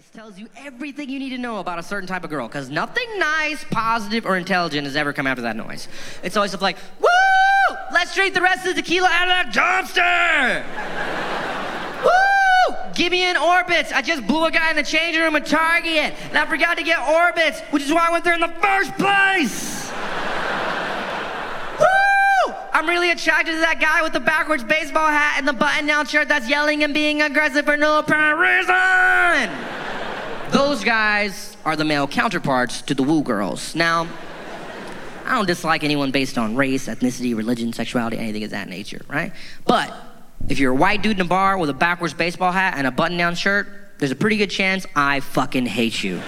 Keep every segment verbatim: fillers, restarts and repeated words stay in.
face tells you everything you need to know about a certain type of girl, because nothing nice, positive, or intelligent has ever come after that noise. It's always stuff like, woo! Let's drink the rest of the tequila out of that dumpster! Woo! Give me an Orbitz. I just blew a guy in the changing room at Target, and I forgot to get Orbitz, which is why I went there in the first place! Woo! I'm really attracted to that guy with the backwards baseball hat and the button-down shirt that's yelling and being aggressive for no apparent reason! Those guys are the male counterparts to the woo girls. Now, I don't dislike anyone based on race, ethnicity, religion, sexuality, anything of that nature, right? But if you're a white dude in a bar with a backwards baseball hat and a button-down shirt, there's a pretty good chance I fucking hate you.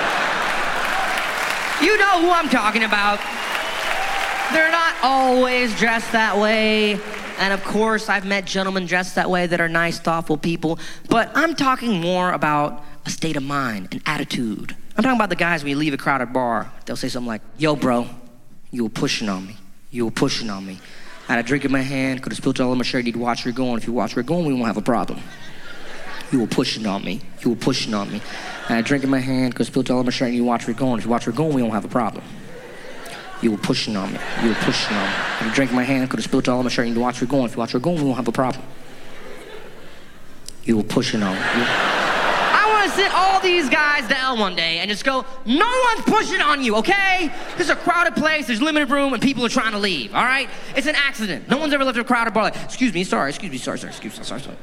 You know who I'm talking about. They're not always dressed that way. And of course, I've met gentlemen dressed that way that are nice, thoughtful people. But I'm talking more about a state of mind, an attitude. I'm talking about the guys when you leave a crowded bar. They'll say something like, yo, bro, you were pushing on me. You were pushing on me. I had a drink in my hand, could have spilled all in my shirt, you need to watch where you're going. If you watch where you're going, we won't have a problem. You were pushing on me. You were pushing on me. I had a drink in my hand, could have spilled all in my shirt, and you watch where you're going. If you watch where you're going, we won't have a problem. You were pushing on me. You were pushing on me. I had a drink in my hand, could have spilled all in my shirt, and you watch where you're going. If you watch where you're going, we won't have a problem. You were pushing on me. You... I want to sit all these guys down one day and just go, no one's pushing on you, okay? This is a crowded place, there's limited room, and people are trying to leave, all right? It's an accident. No one's ever left a crowded bar like, excuse me, sorry, excuse me, sorry, sorry, excuse me, sorry, sorry.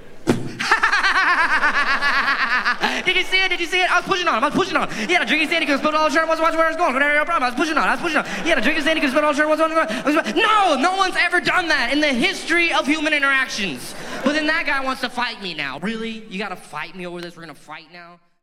Did you see it? Did you see it? I was pushing on him. I was pushing on him. He had a drink in his hand. He could have spilled all the shirt. I wasn't watching where I was going. No problem. I was pushing on him. I was pushing on him. He had a drink in his hand. He could have spilled all the shirt. I wasn't watching where I was going. No, no one's ever done that in the history of human interactions. But then that guy wants to fight me now. Really? You got to fight me over this? We're going to fight now?